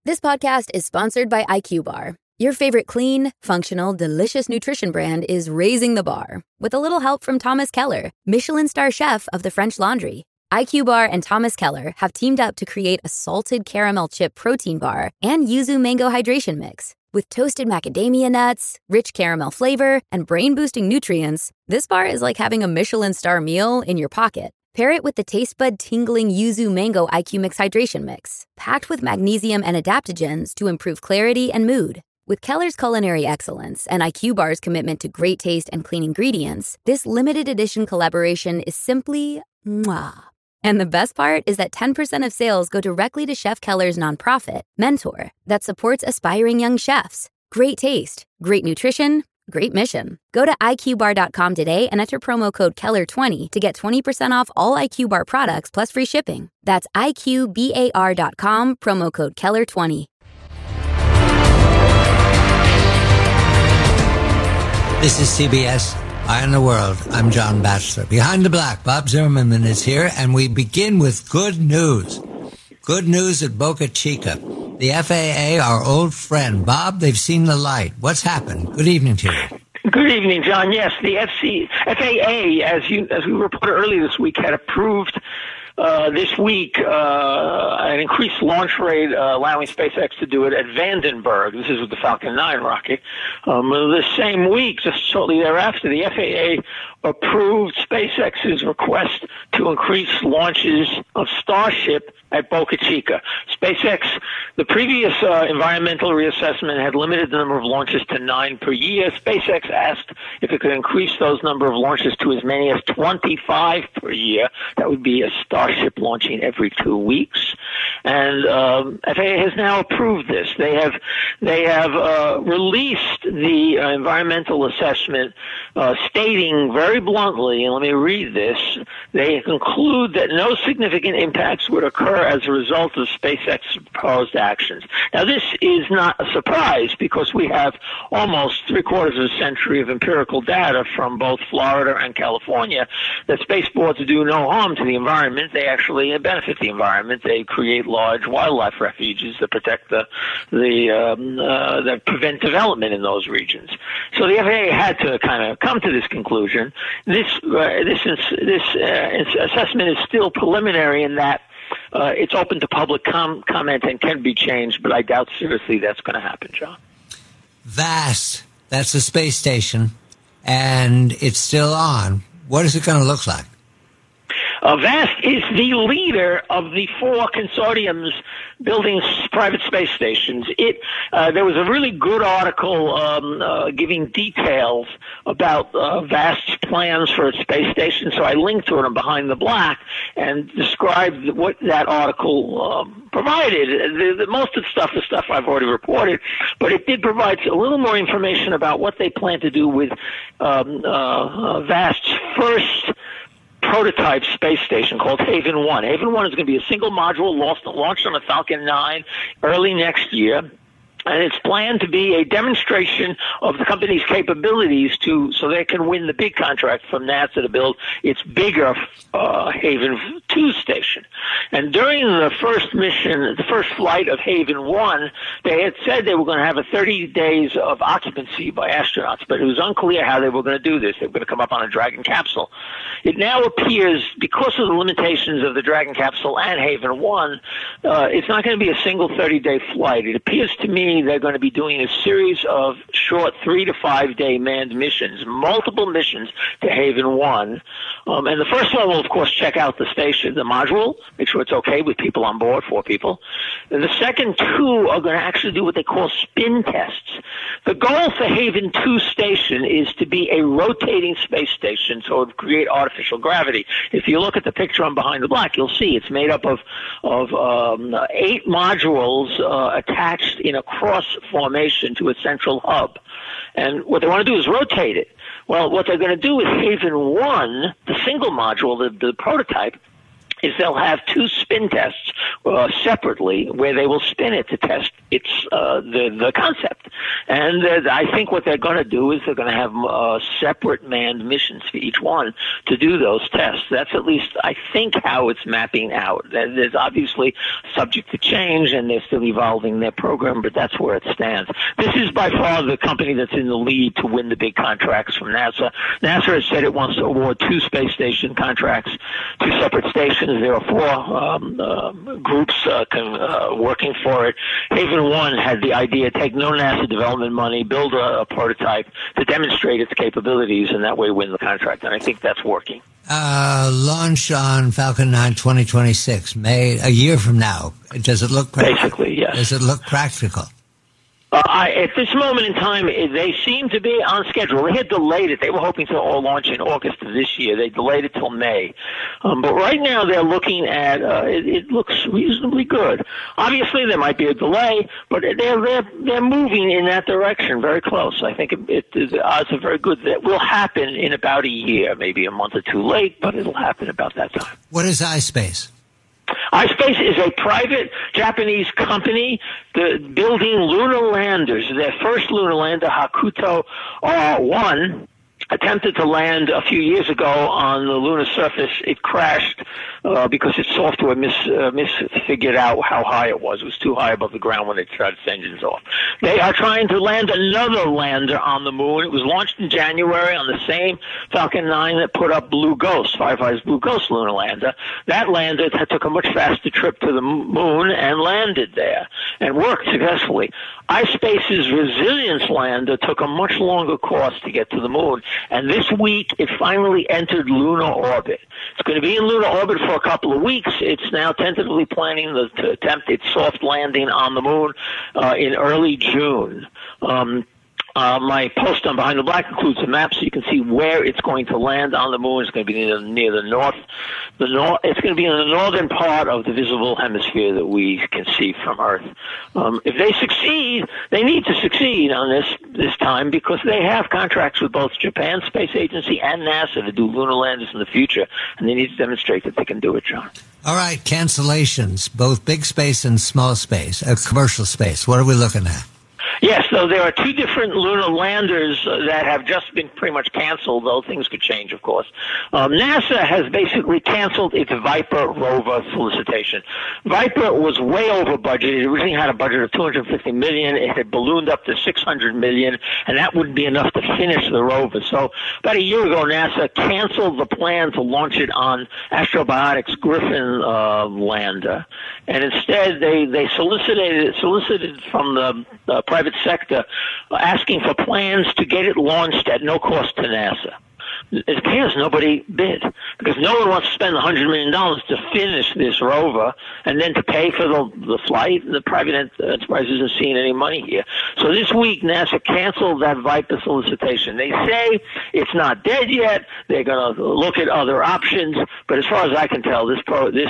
This podcast is sponsored by IQ Bar. Your favorite clean, functional, delicious nutrition brand is raising the bar with a little help from Thomas Keller, Michelin star chef of the French Laundry. IQ Bar and Thomas Keller have teamed up to create a salted caramel chip protein bar and yuzu mango hydration mix. With toasted macadamia nuts, rich caramel flavor, and brain-boosting nutrients, this bar is like having a Michelin star meal in your pocket. Pair it with the taste bud tingling yuzu mango IQ Mix hydration mix, packed with magnesium and adaptogens to improve clarity and mood. With Keller's culinary excellence and IQ Bar's commitment to great taste and clean ingredients, this limited edition collaboration is simply mwah. And the best part is that 10% of sales go directly to Chef Keller's nonprofit, Mentor, that supports aspiring young chefs. Great taste, great nutrition, great mission. Go to IQBar.com today and enter promo code Keller20 to get 20% off all IQ Bar products plus free shipping. That's IQBAR.com, promo code Keller20. This is CBS Eye on the World. I'm John Batchelor. Behind the Black, Bob Zimmerman is here, and we begin with good news. Good news at Boca Chica. The FAA, our old friend. Bob, they've seen the light. What's happened? Good evening to you. Good evening, John. Yes, the FAA, as we reported earlier this week, had approved this week an increased launch rate, allowing SpaceX to do it at Vandenberg. This is with the Falcon 9 rocket. The same week, just shortly thereafter, the FAA approved SpaceX's request to increase launches of Starship at Boca Chica. SpaceX, the previous environmental reassessment had limited the number of launches to 9 per year. SpaceX asked if it could increase those number of launches to as many as 25 per year. That would be a Starship launching every 2 weeks. And FAA has now approved this. They have released the environmental assessment, stating very bluntly, and let me read this, they conclude that no significant impacts would occur as a result of SpaceX's proposed actions. Now, this is not a surprise because we have almost 3/4 of a century of empirical data from both Florida and California that spaceports do no harm to the environment. They actually benefit the environment. They create large wildlife refuges that protect that prevent development in those regions. So the FAA had to kind of come to this conclusion. This assessment is still preliminary in that it's open to public comment and can be changed, but I doubt seriously that's going to happen, John. VAST, that's the space station, and it's still on. What is it going to look like? VAST is the leader of the 4 consortiums building private space stations. There was a really good article giving details about VAST's plans for its space station, so I linked to it on Behind the Black and described what that article provided. Most of the stuff is stuff I've already reported, but it did provide a little more information about what they plan to do with VAST's first prototype space station called Haven 1. Haven 1 is going to be a single module launched on a Falcon 9 early next year. And it's planned to be a demonstration of the company's capabilities so they can win the big contract from NASA to build its bigger Haven 2 station. And during the first mission, the first flight of Haven 1, they had said they were going to have 30 days of occupancy by astronauts, but it was unclear how they were going to do this. They were going to come up on a Dragon capsule. It now appears, because of the limitations of the Dragon capsule and Haven 1, it's not going to be a single 30-day flight. It appears to me they're going to be doing a series of short 3 to 5 day manned missions, multiple missions to Haven 1. And the first one will, of course, check out the station, the module, make sure it's okay with people on board, 4 people. And the second 2 are going to actually do what they call spin tests. The goal for Haven 2 station is to be a rotating space station, so it would create artificial gravity. If you look at the picture on Behind the Black, you'll see it's made up of 8 modules attached in a cross formation to a central hub. And what they want to do is rotate it. Well, what they're going to do with Haven 1, the single module, the prototype, is they'll have 2 spin tests separately where they will spin it to test its the concept. And I think what they're going to do is they're going to have separate manned missions for each one to do those tests. That's at least, I think, how it's mapping out. There's obviously subject to change, and they're still evolving their program, but that's where it stands. This is by far the company that's in the lead to win the big contracts from NASA. NASA has said it wants to award 2 space station contracts, 2 separate stations. There are 4 groups working for it. Haven 1 had the idea, take no NASA development money, build a prototype to demonstrate its capabilities, and that way win the contract. And I think that's working. Launch on Falcon 9 2026, May, a year from now. Does it look practical? Basically, yes. Does it look practical? At this moment in time, they seem to be on schedule. They had delayed it. They were hoping to all launch in August of this year. They delayed it till May. But right now they're looking at, it looks reasonably good. Obviously there might be a delay, but they're moving in that direction very close. I think the odds are very good that it will happen in about a year, maybe a month or 2 late, but it'll happen about that time. What is iSpace? iSpace is a private Japanese company building lunar landers. Their first lunar lander, Hakuto R1, attempted to land a few years ago on the lunar surface. It crashed because its software misfigured out how high it was. It was too high above the ground when they shut its engines off. They are trying to land another lander on the moon. It was launched in January on the same Falcon 9 that put up Blue Ghost, Firefly's Blue Ghost lunar lander. That lander took a much faster trip to the moon and landed there and worked successfully. iSpace's Resilience lander took a much longer course to get to the moon, and this week it finally entered lunar orbit. It's going to be in lunar orbit for a couple of weeks. It's now tentatively planning to attempt its soft landing on the moon in early June. My post on Behind the Black includes a map so you can see where it's going to land on the moon. It's going to be near the north. It's going to be in the northern part of the visible hemisphere that we can see from Earth. If they succeed, they need to succeed on this time because they have contracts with both Japan Space Agency and NASA to do lunar landers in the future, and they need to demonstrate that they can do it, John. All right, cancellations, both big space and small space, commercial space. What are we looking at? Yes, so there are 2 different lunar landers that have just been pretty much canceled, though things could change, of course. NASA has basically canceled its Viper rover solicitation. Viper was way over budget. It originally had a budget of $250 million. It had ballooned up to $600 million, and that wouldn't be enough to finish the rover. So about a year ago, NASA canceled the plan to launch it on Astrobotics' Griffin lander, and instead they solicited from the private sector asking for plans to get it launched at no cost to NASA. It appears nobody bid because no one wants to spend $100 million to finish this rover and then to pay for the flight. The private enterprise isn't seeing any money here. So this week, NASA canceled that Viper solicitation. They say it's not dead yet. They're going to look at other options. But as far as I can tell, this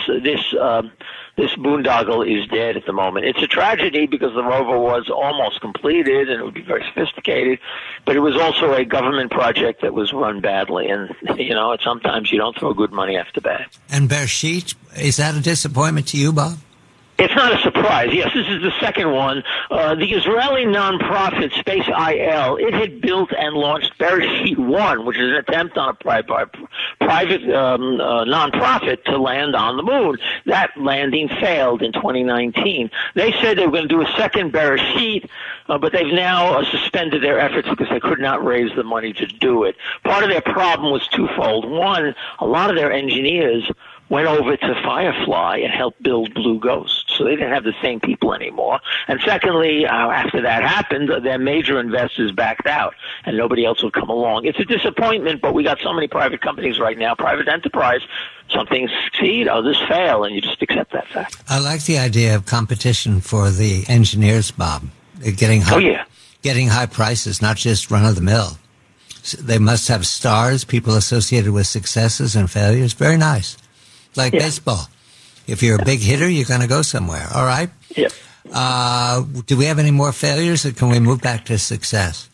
boondoggle is dead at the moment. It's a tragedy because the rover was almost completed and it would be very sophisticated, but it was also a government project that was run badly. And, sometimes you don't throw good money after bad. And Beresheet, is that a disappointment to you, Bob? It's not a surprise. Yes, this is the second one. The Israeli nonprofit Space IL, it had built and launched Beresheet 1, which is an attempt on a private nonprofit to land on the moon. That landing failed in 2019. They said they were going to do a second Beresheet, but they've now suspended their efforts because they could not raise the money to do it. Part of their problem was twofold. One, a lot of their engineers went over to Firefly and helped build Blue Ghost. So they didn't have the same people anymore. And secondly, after that happened, their major investors backed out and nobody else would come along. It's a disappointment, but we got so many private companies right now, private enterprise. Some things succeed, others fail, and you just accept that fact. I like the idea of competition for the engineers, Bob. Getting high prices, not just run-of-the-mill. They must have stars, people associated with successes and failures. Very nice. Like baseball. If you're a big hitter, you're going to go somewhere. All right? Yep. Do we have any more failures, or can we move back to success?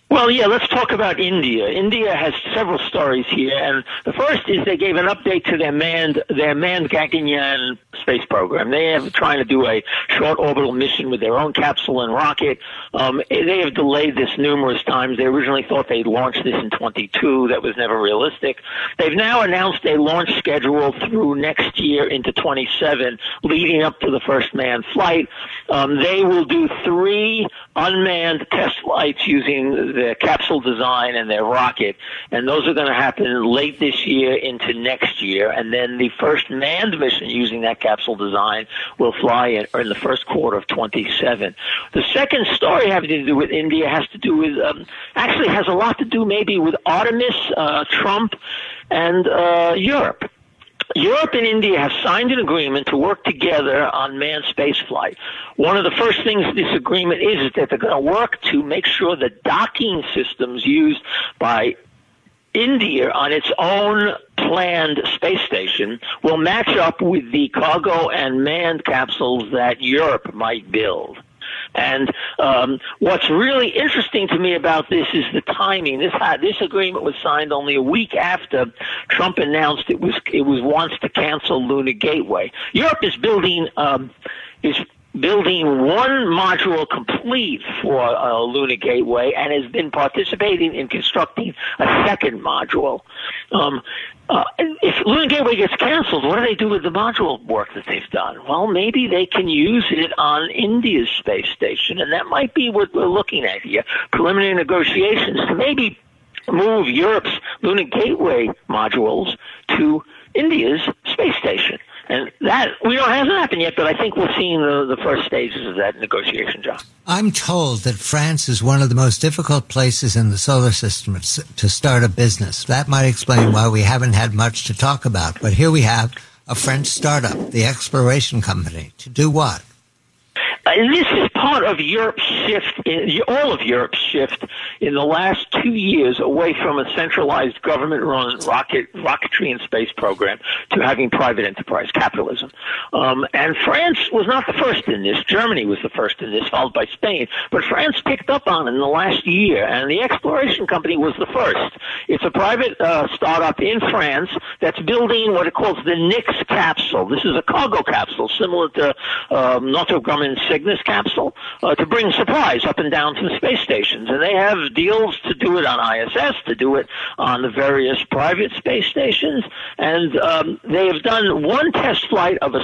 Well, yeah, let's talk about India. India has several stories here, and the first is they gave an update to their manned Gaganyaan space program. They are trying to do a short orbital mission with their own capsule and rocket. They have delayed this numerous times. They originally thought they'd launch this in 22. That was never realistic. They've now announced a launch schedule through next year into 27, leading up to the first manned flight. They will do 3 unmanned test flights using their capsule design and their rocket, and those are going to happen late this year into next year, and then the first manned mission using that capsule design will fly in the first quarter of 27. The second story having to do with India has to do with, actually has a lot to do maybe with Artemis, Trump, and Europe. Europe and India have signed an agreement to work together on manned spaceflight. One of the first things this agreement is that they're going to work to make sure the docking systems used by India on its own planned space station will match up with the cargo and manned capsules that Europe might build. And what's really interesting to me about this is the timing. This agreement was signed only a week after Trump announced it wants to cancel Lunar Gateway. Europe is building one module complete for Lunar Gateway and has been participating in constructing a second module. If Lunar Gateway gets canceled, what do they do with the module work that they've done? Well, maybe they can use it on India's space station, and that might be what we're looking at here. Preliminary negotiations to maybe move Europe's Lunar Gateway modules to India's space station. And that hasn't happened yet, but I think we're seeing the first stages of that negotiation, John. I'm told that France is one of the most difficult places in the solar system to start a business. That might explain why we haven't had much to talk about. But here we have a French startup, the Exploration Company. To do what? This is part of Europe's shift, all of Europe's shift in the last 2 years away from a centralized government-run rocketry and space program to having private enterprise capitalism. And France was not the first in this. Germany was the first in this, followed by Spain. But France picked up on it in the last year, and the Exploration Company was the first. It's a private startup in France that's building what it calls the Nix capsule. This is a cargo capsule similar to Notre Grumman's Cygnus capsule to bring supplies up and down to the space stations. And they have deals to do it on ISS, to do it on the various private space stations. And they have done one test flight of a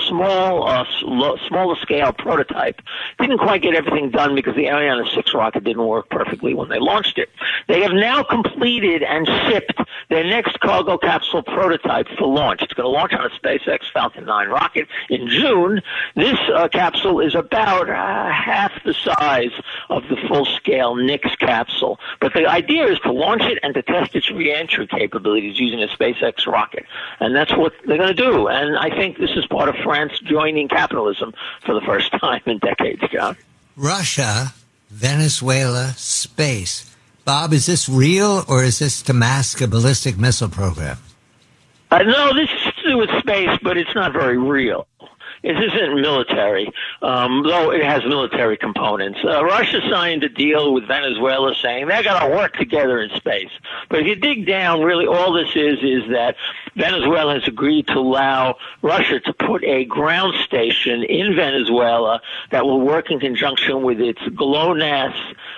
smaller scale prototype. Didn't quite get everything done because the Ariane 6 rocket didn't work perfectly when they launched it. They have now completed and shipped their next cargo capsule prototype for launch. It's going to launch on a SpaceX Falcon 9 rocket in June. This capsule is about half the size of the full-scale Nix capsule. But the idea is to launch it and to test its re-entry capabilities using a SpaceX rocket. And that's what they're going to do. And I think this is part of France joining capitalism for the first time in decades, John. Russia, Venezuela, space. Bob, is this real or is this to mask a ballistic missile program? No, this is to do with space, but it's not very real. This isn't military, though it has military components. Russia signed a deal with Venezuela saying they're going to work together in space. But if you dig down, really all this is that Venezuela has agreed to allow Russia to put a ground station in Venezuela that will work in conjunction with its GLONASS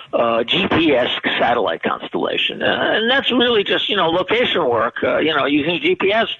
GPS satellite constellation. And that's really just, location work, using GPS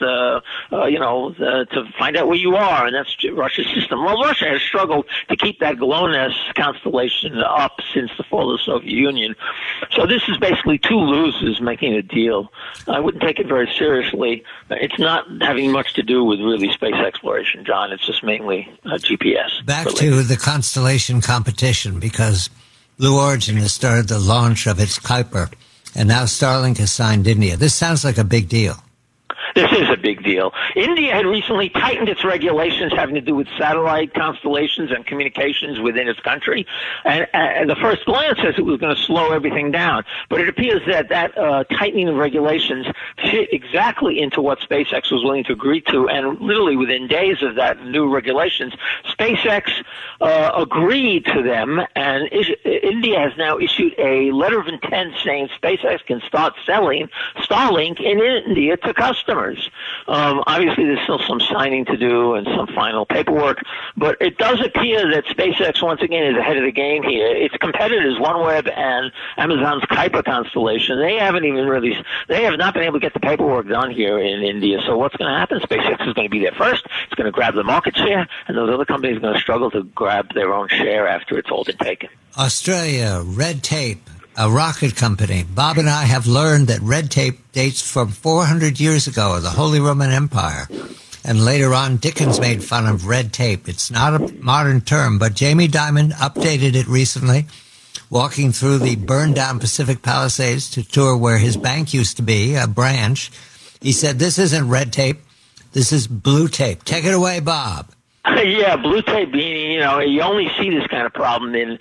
to find out where you are. And that's Russia's system. Well, Russia has struggled to keep that GLONASS constellation up since the fall of the Soviet Union. So this is basically two losers making a deal. I wouldn't take it very seriously. It's not having much to do with really space exploration, John. It's just mainly GPS. Back to the constellation competition, because Blue Origin has started the launch of its Kuiper, and now Starlink has signed India. This sounds like a big deal. This is a big deal. India had recently tightened its regulations having to do with satellite constellations and communications within its country. And the first glance says it was going to slow everything down. But it appears that tightening of regulations fit exactly into what SpaceX was willing to agree to. And literally within days of that new regulations, SpaceX agreed to them. And India has now issued a letter of intent saying SpaceX can start selling Starlink in India to customers. Obviously, there's still some signing to do and some final paperwork, but it does appear that SpaceX, once again, is ahead of the game here. Its competitors, OneWeb and Amazon's Kuiper constellation, they have not been able to get the paperwork done here in India. So what's going to happen? SpaceX is going to be there first. It's going to grab the market share, and those other companies are going to struggle to grab their own share after it's all been taken. Australia, Red Tape, a rocket company. Bob and I have learned that Red Tape dates from 400 years ago, the Holy Roman Empire. And later on, Dickens made fun of red tape. It's not a modern term, but Jamie Dimon updated it recently, walking through the burned-down Pacific Palisades to tour where his bank used to be, a branch. He said, this isn't red tape, this is blue tape. Take it away, Bob. Yeah, blue tape being, you only see this kind of problem in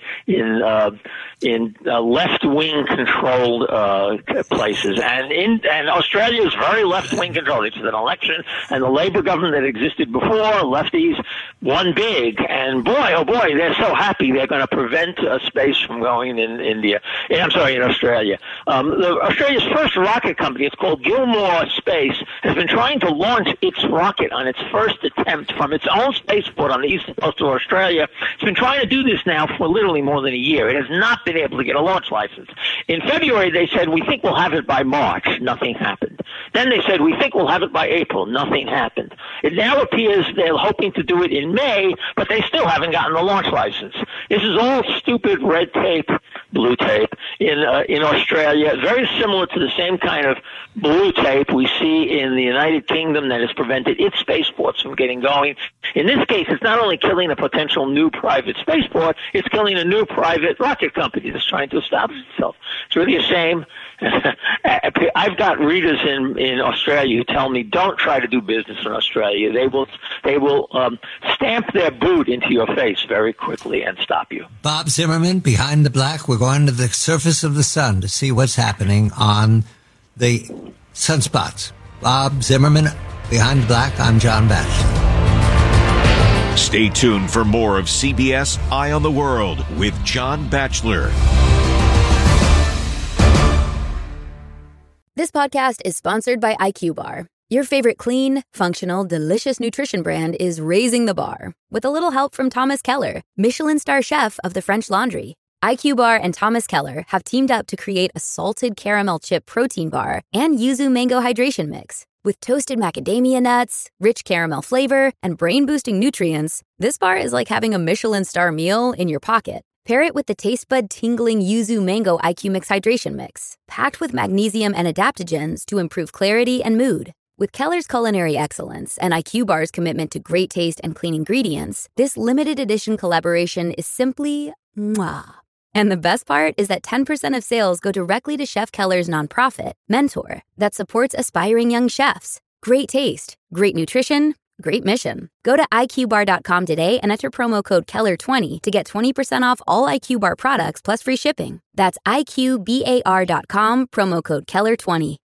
left-wing controlled places, and Australia is very left-wing controlled. It's an election, and the Labour government that existed before, lefties won big, and boy, they're so happy they're going to prevent space from going in India. I'm sorry, in Australia. Australia's first rocket company, it's called Gilmore Space, has been trying to launch its rocket on its first attempt from its own spaceport on the eastern coast of Australia. It's been trying to do this now for literally more than a year. It has not been able to get a launch license. In February, they said, we think we'll have it by March. Nothing happened. Then they said, we think we'll have it by April. Nothing happened. It now appears they're hoping to do it in May, but they still haven't gotten the launch license. This is all stupid red tape, blue tape in Australia, very similar to the same kind of blue tape we see in the United Kingdom that has prevented its spaceports from getting going. In this case, it's not only killing a potential new private spaceport, it's killing a new private rocket company that's trying to establish itself. It's really a shame. I've got readers in Australia who tell me, don't try to do business in Australia. They will stamp their boot into your face very quickly and stop you. Bob Zimmerman, Behind the Black. We're going to the surface of the sun to see what's happening on the sunspots. Bob Zimmerman, Behind the Black. I'm John Batchelor. Stay tuned for more of CBS Eye on the World with John Batchelor. This podcast is sponsored by IQ Bar. Your favorite clean, functional, delicious nutrition brand is raising the bar with a little help from Thomas Keller, Michelin star chef of the French Laundry. IQ Bar and Thomas Keller have teamed up to create a salted caramel chip protein bar and yuzu mango hydration mix. With toasted macadamia nuts, rich caramel flavor, and brain-boosting nutrients, this bar is like having a Michelin star meal in your pocket. Pair it with the taste bud tingling yuzu mango IQ Mix hydration mix, packed with magnesium and adaptogens to improve clarity and mood. With Keller's culinary excellence and IQ Bar's commitment to great taste and clean ingredients, this limited edition collaboration is simply mwah. And the best part is that 10% of sales go directly to Chef Keller's nonprofit, Mentor, that supports aspiring young chefs. Great taste, great nutrition, great mission. Go to IQBar.com today and enter promo code Keller20 to get 20% off all IQ Bar products plus free shipping. That's IQBAR.com, promo code Keller20.